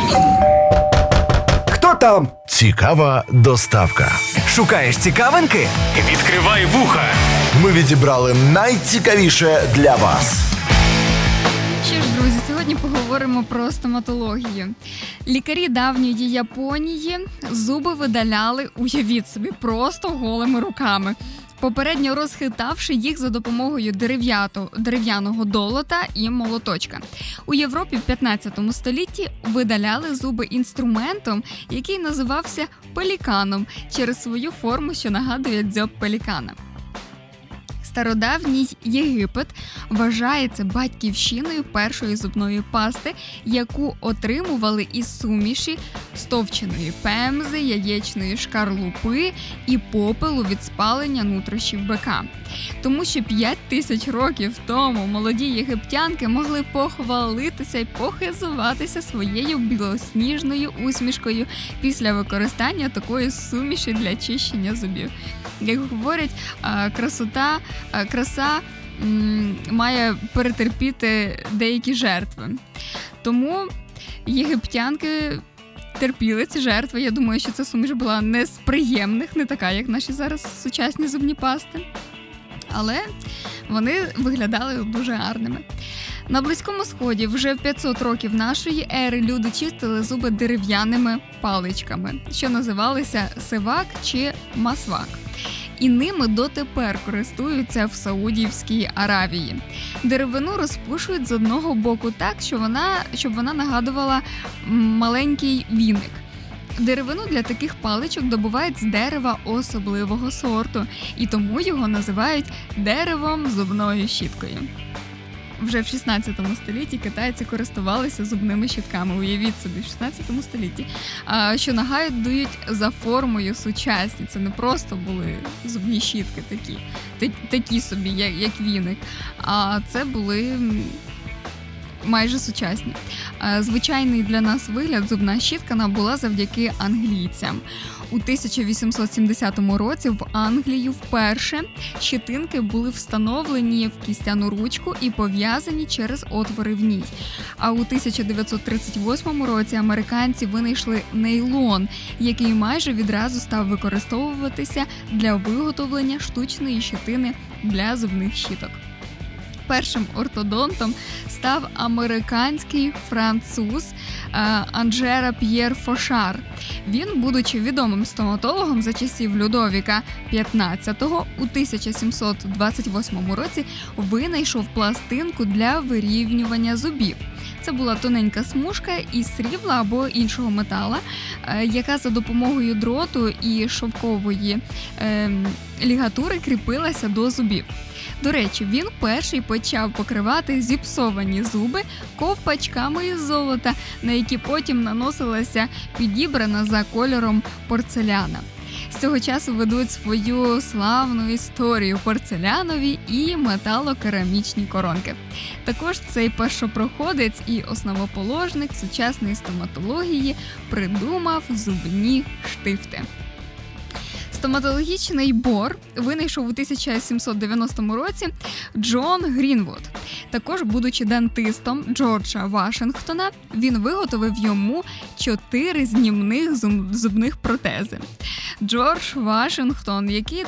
Хто там? Цікава доставка. Шукаєш цікавинки? Відкривай вуха. Ми відібрали найцікавіше для вас. Що ж, друзі, сьогодні поговоримо про стоматологію. Лікарі давньої Японії зуби видаляли, уявіть собі, просто голими руками, попередньо розхитавши їх за допомогою дерев'яного долота і молоточка. У Європі в 15 столітті видаляли зуби інструментом, який називався пеліканом, через свою форму, що нагадує дзьоб пелікана. Стародавній Єгипет вважається батьківщиною першої зубної пасти, яку отримували із суміші стовченої пемзи, яєчної шкарлупи і попелу від спалення нутрощів бика. Тому що 5000 років тому молоді єгиптянки могли похвалитися і похизуватися своєю білосніжною усмішкою після використання такої суміші для чищення зубів. Як говорять, краса має перетерпіти деякі жертви. Тому єгиптянки терпіли ці жертви. Я думаю, що ця суміш була не з приємних, не така, як наші зараз сучасні зубні пасти. Але вони виглядали дуже гарними. На Близькому Сході вже в 500 років нашої ери люди чистили зуби дерев'яними паличками, що називалися сивак чи масвак. І ними дотепер користуються в Саудівській Аравії. Деревину розпушують з одного боку так, щоб вона нагадувала маленький віник. Деревину для таких паличок добувають з дерева особливого сорту, і тому його називають деревом зубною щіткою. Вже в 16 столітті китайці користувалися зубними щітками, уявіть собі, в 16 столітті, що нагадують за формою сучасні. Це не просто були зубні щітки такі собі, як віник, а це були майже сучасні. Звичайний для нас вигляд зубна щітка набула завдяки англійцям. У 1870 році в Англії вперше щетинки були встановлені в кістяну ручку і пов'язані через отвори в ній. А у 1938 році американці винайшли нейлон, який майже відразу став використовуватися для виготовлення штучної щетини для зубних щіток. Першим ортодонтом став американський француз Анжера П'єр Фошар. Він, будучи відомим стоматологом за часів Людовіка XV, у 1728 році винайшов пластинку для вирівнювання зубів. Це була тоненька смужка із срібла або іншого метала, яка за допомогою дроту і шовкової лігатури кріпилася до зубів. До речі, він перший почав покривати зіпсовані зуби ковпачками із золота, на які потім наносилася підібрана за кольором порцеляна. З цього часу ведуть свою славну історію порцелянові і металокерамічні коронки. Також цей першопроходець і основоположник сучасної стоматології придумав зубні штифти. Стоматологічний бор винайшов у 1790 році Джон Грінвуд. Також, будучи дантистом Джорджа Вашингтона, він виготовив йому 4 знімних зубних протези. Джордж Вашингтон, який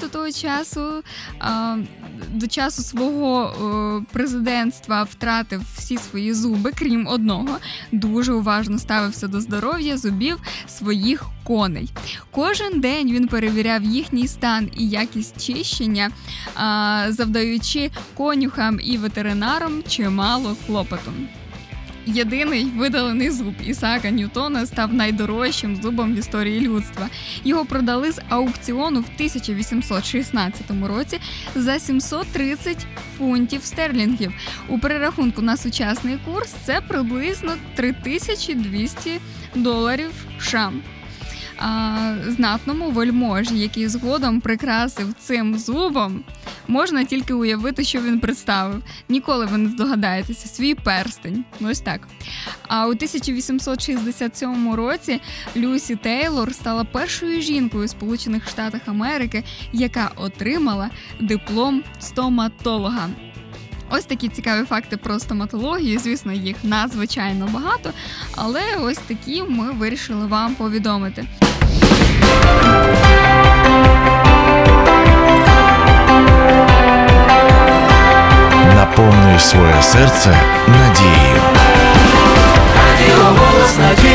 до часу свого президентства втратив всі свої зуби, крім одного, дуже уважно ставився до здоров'я зубів своїх коней. Кожен день він перевіряв їхній стан і якість чищення, завдаючи конюхам і ветеринарам чимало клопоту. Єдиний видалений зуб Ісаака Ньютона став найдорожчим зубом в історії людства. Його продали з аукціону в 1816 році за 730 фунтів стерлінгів. У перерахунку на сучасний курс це приблизно $3200 США. Знатному вельможі, який згодом прикрасив цим зубом, можна тільки уявити, що він представив. Ніколи ви не здогадаєтеся, свій перстень. Ось так. А у 1867 році Люсі Тейлор стала першою жінкою у Сполучених Штатах Америки, яка отримала диплом стоматолога. Ось такі цікаві факти про стоматологію. Звісно, їх надзвичайно багато, але ось такі ми вирішили вам повідомити. Наповнюй своє серце надією. Радіо «Голос надії».